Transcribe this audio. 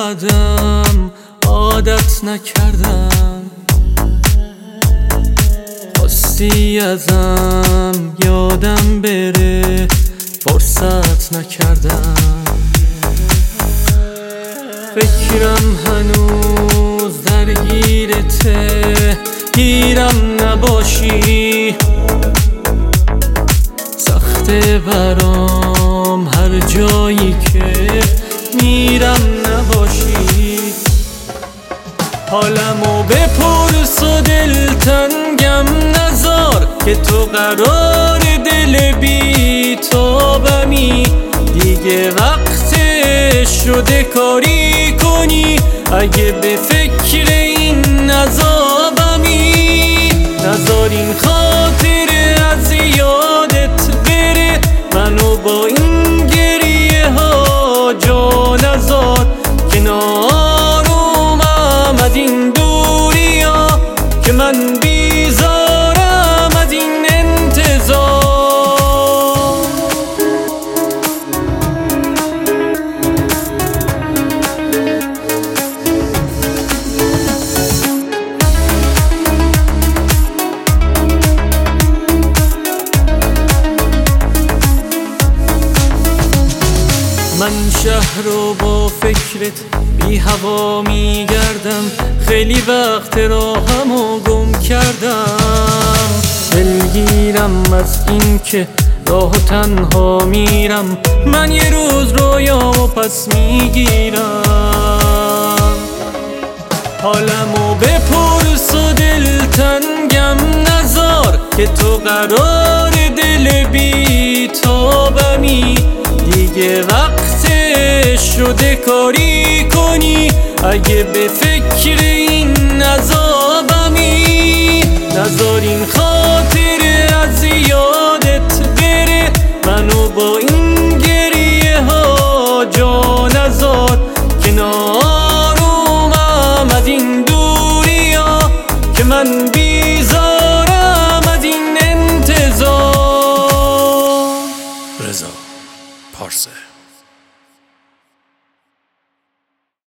اومدم عادت نکردم، خواستی ازم یادم بره فرصت نکردم. فکرم هنوز درگیرته، گیرم نباشی سخته برام هر جایی که میرم نباشی. حالمو بپرس و دلتنگم نذار که تو قرار دل بی تابمی، دیگه وقتش شده کاری کنی اگه به فکر این عذابمی. نذار این خاطره از یادت بره، منو با این گریه ها جا نذار. کنارم از این دوری ها که من بیزارم از این انتظار. من شهر رو با فکرت بی هوا میگردم، خیلی وقت راهمو گم کردم. دلگیرم از این که راه تنها میرم، من یه روز رویامو پس میگیرم. حالمو بپرس و دلتنگم نذار که تو قرار دل بی تابمی، دیگه وقتش شده کاری کنی اگه به فکر این عذابمی. نذار این خاطره از یادت بره، منو با این گریه ها جا نذار. کنارم از این دوری ها که من